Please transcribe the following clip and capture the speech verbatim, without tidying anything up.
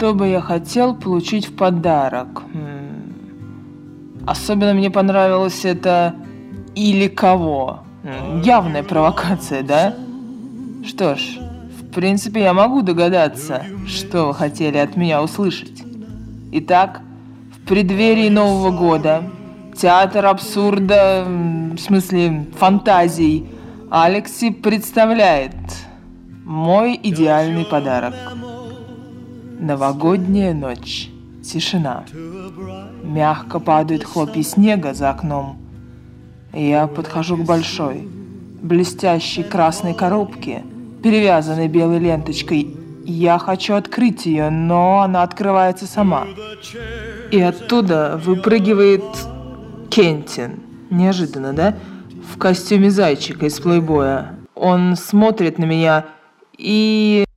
Что бы я хотел получить в подарок? М, Особенно мне понравилось это «или кого». М, Явная провокация, да? Что ж, в принципе, я могу догадаться, что вы хотели от меня услышать. Итак, в преддверии Нового года театр абсурда, м, в смысле фантазий, Алекси представляет мой идеальный подарок. Новогодняя ночь. Тишина. Мягко падают хлопья снега за окном. Я подхожу к большой, блестящей красной коробке, перевязанной белой ленточкой. Я хочу открыть ее, но она открывается сама. И оттуда выпрыгивает Кентин. Неожиданно, да? В костюме зайчика из плейбоя. Он смотрит на меня и...